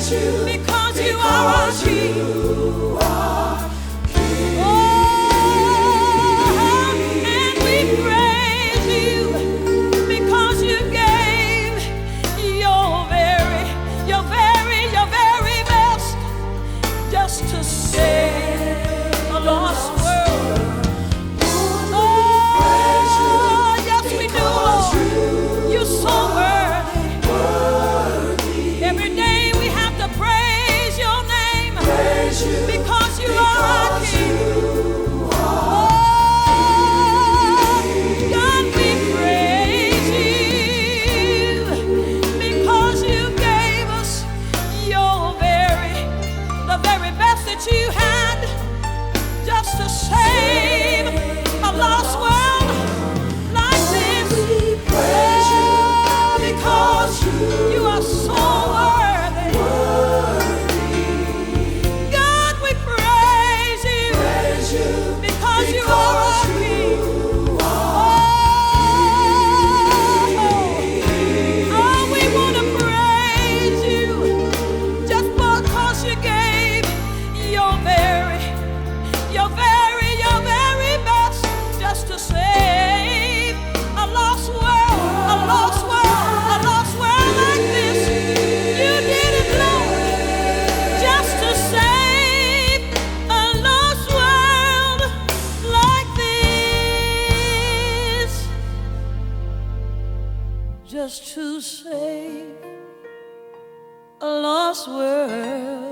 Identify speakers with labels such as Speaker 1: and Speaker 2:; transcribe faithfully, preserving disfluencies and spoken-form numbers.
Speaker 1: because you are our King. To save a lost world. Oh, yes we do, Lord. You're so worthy. Every day we have to praise your name because you are our King. Oh, God, we praise you because you gave us your very, the very best that you had just to save a lost world like this. Oh, because you are so worthy. God, we praise you because you are our King. Oh, oh, we want to praise you just because you gave your very, your very, your very best just to save a lost world, a lost world, a lost world like this. You did it, Lord, just to save a lost world like this, just to save a lost world.